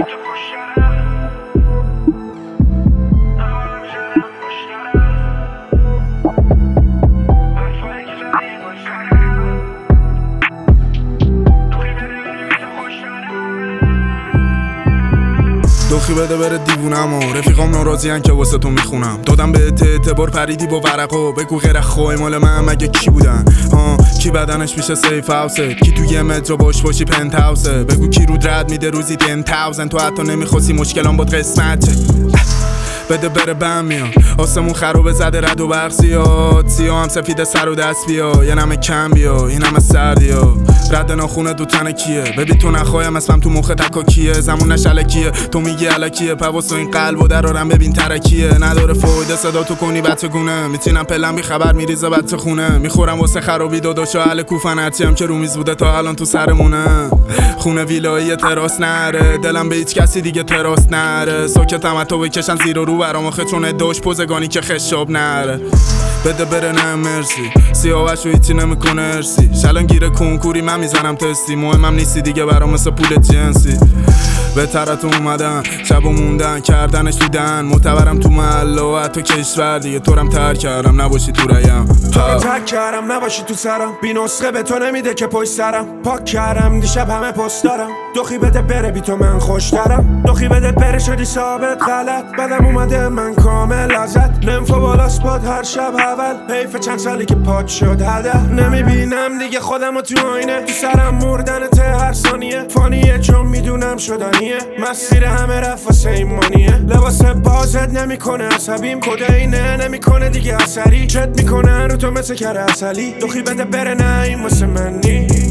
دوخی بده بره دیوونم و رفیقام ناراضیان که واسه تو میخونم. دادم به اعتبار پریدی با ورقا، بگو غیر خوی مال من مگه کی بودن؟ کی بدنش میشه سیف هاوسه، کی توی مترو باش باشی پنت هاوسه، بگو کی رود رد میده روزی 10,000. تو حتی نمیخواستی مشکلام بود قسمت چه. بده بره بم میاد آسمون خرابه زده رد و برق زیاد، سیاه هم سفید سر و دست بیا، یه نمه کم بیا این همه سردیا. رد ناخونه دو تنه کیه، ببین تو نخوایم اسمم تو مخ تکا کیه، زمونش علکیه تو میگی علکیه، پواس و این قلب و درارم ببین ترکیه. نداره فایده صدا تو کنی بچه گونه، میتینم پلم بی خبر میریزه بچه خونه، میخورم واسه خرابی داداشا اهل کوفن، هرچی هم که رو میز بوده تا الان تو سرمونه. خونه ویلایی تراس نره، دلم به هیچ کسی دیگه تراس نره، ساکتم تو بکشن زیر و رو برام آخه چون داش پوزگانی که خشاب نره. بده بره نه مرسی، سیاوش رو هیچی نمیکنه ارسی، شلان گیره کنکوری من میزنم تستی، مهمم نیستی دیگه برام مثل پول جنسی. به طرت اومدن شب و موندن کردنش تو دن، معتبرم تو محله و حتی کشور دیگه، تورم ترک کردم نباشی تو ریم، ترک کردم نباشی تو سرم، بی نسخه به تو نمیده که پشت سرم، پاک کردم دیشب همه پست دارم، دوخی بده بره بی تو من خوشترم، دوخی بده بره شدی ثابت غلط، بدم اومده من کامل ازت، نمفو بالا سپاد هر شب اول، حیف چند سالی که پاک شد هدف، نمیبینم دیگه خودمو تو آینه، تو سرم مردن ته هر ثانیه، فانیه چون میدونم شدنیه، مسیر همه رفت واسه ایمانیه، لباس بازت نمیکنه عصبیم، کدینه نمیکنه دیگه اثری، چت میکنن رو تو مثل کره اصلی، دوخی بده بره نه این واسه من نی.